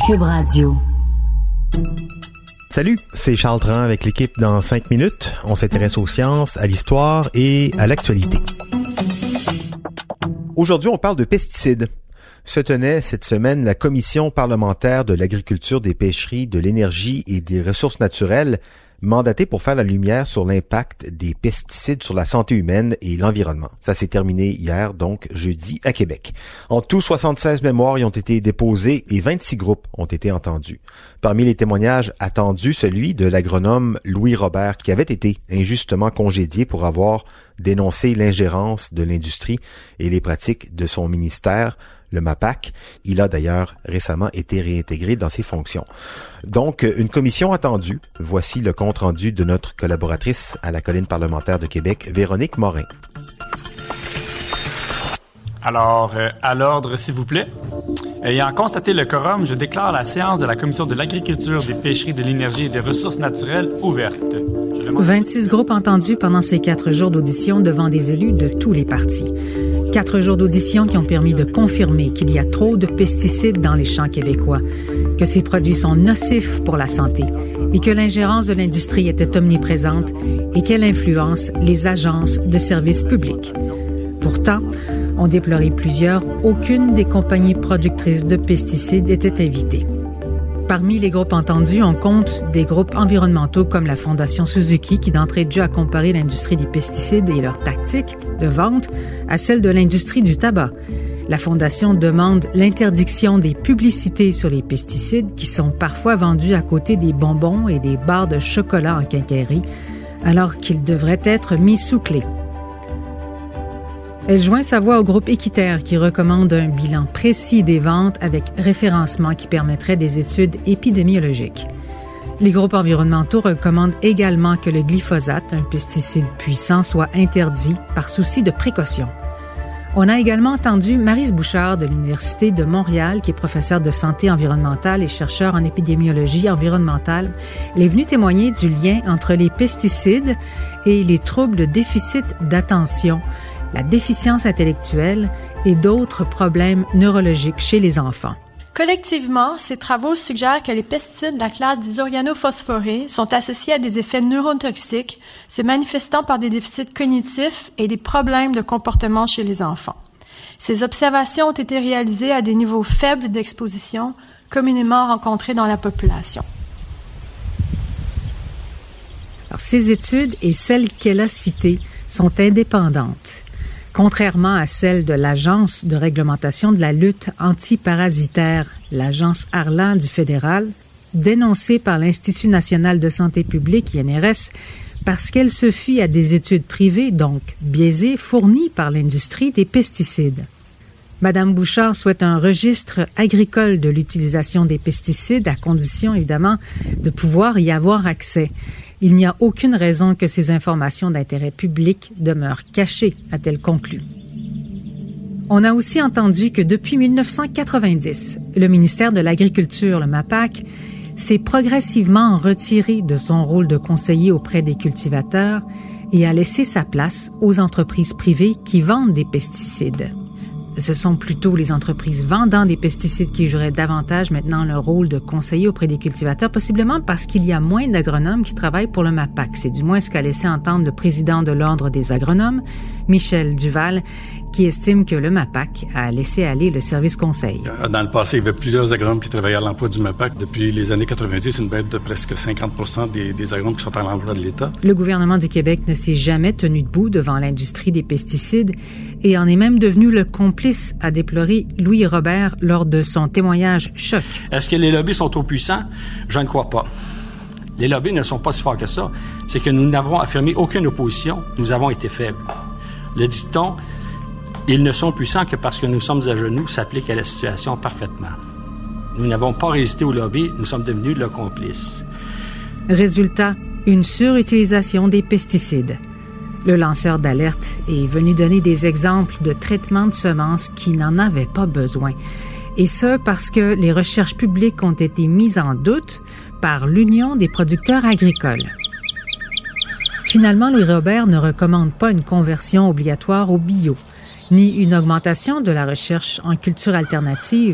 Cube Radio. Salut, c'est Charles Tran avec l'équipe dans 5 minutes. On s'intéresse aux sciences, à l'histoire et à l'actualité. Aujourd'hui, on parle de pesticides. Se tenait cette semaine la Commission parlementaire de l'agriculture, des pêcheries, de l'énergie et des ressources naturelles, mandatée pour faire la lumière sur l'impact des pesticides sur la santé humaine et l'environnement. Ça s'est terminé hier, donc jeudi, à Québec. En tout, 76 mémoires y ont été déposées et 26 groupes ont été entendus. Parmi les témoignages attendus, celui de l'agronome Louis Robert, qui avait été injustement congédié pour avoir dénoncé l'ingérence de l'industrie et les pratiques de son ministère, le MAPAC. Il a d'ailleurs récemment été réintégré dans ses fonctions. Donc, une commission attendue. Voici le compte-rendu de notre collaboratrice à la colline parlementaire de Québec, Véronique Morin. Alors, à l'ordre, s'il vous plaît. Ayant constaté le quorum, je déclare la séance de la Commission de l'agriculture, des pêcheries, de l'énergie et des ressources naturelles ouverte. 26 groupes entendus pendant ces 4 jours d'audition devant des élus de tous les partis. 4 jours d'audition qui ont permis de confirmer qu'il y a trop de pesticides dans les champs québécois, que ces produits sont nocifs pour la santé et que l'ingérence de l'industrie était omniprésente et qu'elle influence les agences de services publics. Pourtant, on déplorait plusieurs, aucune des compagnies productrices de pesticides était invitée. Parmi les groupes entendus, on compte des groupes environnementaux comme la Fondation Suzuki qui d'entrée de jeu a comparé l'industrie des pesticides et leurs tactiques de vente à celle de l'industrie du tabac. La Fondation demande l'interdiction des publicités sur les pesticides qui sont parfois vendus à côté des bonbons et des barres de chocolat en quincaillerie, alors qu'ils devraient être mis sous clé. Elle joint sa voix au groupe Équiterre qui recommande un bilan précis des ventes avec référencement qui permettrait des études épidémiologiques. Les groupes environnementaux recommandent également que le glyphosate, un pesticide puissant, soit interdit par souci de précaution. On a également entendu Maryse Bouchard de l'Université de Montréal, qui est professeure de santé environnementale et chercheure en épidémiologie environnementale. Elle est venue témoigner du lien entre les pesticides et les troubles de déficit d'attention, la déficience intellectuelle et d'autres problèmes neurologiques chez les enfants. Collectivement, ces travaux suggèrent que les pesticides de la classe des organophosphorés sont associés à des effets neurotoxiques, se manifestant par des déficits cognitifs et des problèmes de comportement chez les enfants. Ces observations ont été réalisées à des niveaux faibles d'exposition, communément rencontrés dans la population. Alors, ces études et celles qu'elle a citées sont indépendantes. Contrairement à celle de l'Agence de réglementation de la lutte antiparasitaire, l'Agence ARLA du fédéral, dénoncée par l'Institut national de santé publique, INRS, parce qu'elle se fie à des études privées, donc biaisées, fournies par l'industrie des pesticides. Madame Bouchard souhaite un registre agricole de l'utilisation des pesticides, à condition, évidemment, de pouvoir y avoir accès. Il n'y a aucune raison que ces informations d'intérêt public demeurent cachées, a-t-elle conclu. On a aussi entendu que depuis 1990, le ministère de l'Agriculture, le MAPAC, s'est progressivement retiré de son rôle de conseiller auprès des cultivateurs et a laissé sa place aux entreprises privées qui vendent des pesticides. Ce sont plutôt les entreprises vendant des pesticides qui joueraient davantage maintenant le rôle de conseiller auprès des cultivateurs, possiblement parce qu'il y a moins d'agronomes qui travaillent pour le MAPAC. C'est du moins ce qu'a laissé entendre le président de l'Ordre des agronomes, Michel Duval, qui estime que le MAPAC a laissé aller le service conseil. Dans le passé, il y avait plusieurs agronomes qui travaillaient à l'emploi du MAPAC. Depuis les années 90, une baisse de presque 50% des agronomes qui sont à l'emploi de l'État. Le gouvernement du Québec ne s'est jamais tenu debout devant l'industrie des pesticides et en est même devenu le complice, a déploré Louis Robert lors de son témoignage choc. Est-ce que les lobbies sont trop puissants? Je ne crois pas. Les lobbies ne sont pas si forts que ça. C'est que nous n'avons affirmé aucune opposition. Nous avons été faibles. Le dicton « Ils ne sont puissants que parce que nous sommes à genoux » s'applique à la situation parfaitement. Nous n'avons pas résisté au lobby, nous sommes devenus le complice. Résultat, une surutilisation des pesticides. Le lanceur d'alerte est venu donner des exemples de traitements de semences qui n'en avaient pas besoin. Et ce, parce que les recherches publiques ont été mises en doute par l'Union des producteurs agricoles. Finalement, Louis Robert ne recommande pas une conversion obligatoire au bio, ni une augmentation de la recherche en culture alternative,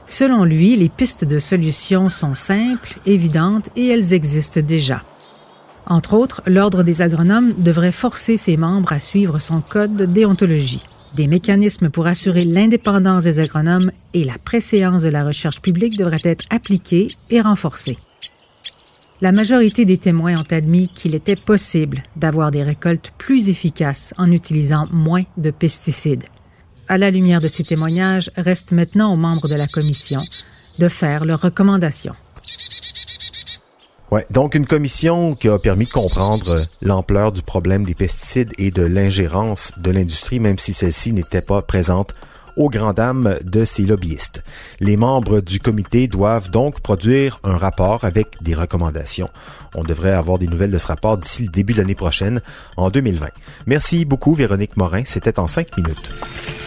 Selon lui, les pistes de solutions sont simples, évidentes et elles existent déjà. Entre autres, l'Ordre des agronomes devrait forcer ses membres à suivre son code de déontologie. Des mécanismes pour assurer l'indépendance des agronomes et la préséance de la recherche publique devraient être appliqués et renforcés. La majorité des témoins ont admis qu'il était possible d'avoir des récoltes plus efficaces en utilisant moins de pesticides. À la lumière de ces témoignages, reste maintenant aux membres de la commission de faire leurs recommandations. Ouais, donc une commission qui a permis de comprendre l'ampleur du problème des pesticides et de l'ingérence de l'industrie, même si celle-ci n'était pas présente aux grandes dames de ces lobbyistes. Les membres du comité doivent donc produire un rapport avec des recommandations. On devrait avoir des nouvelles de ce rapport d'ici le début de l'année prochaine, en 2020. Merci beaucoup, Véronique Morin. C'était en 5 minutes.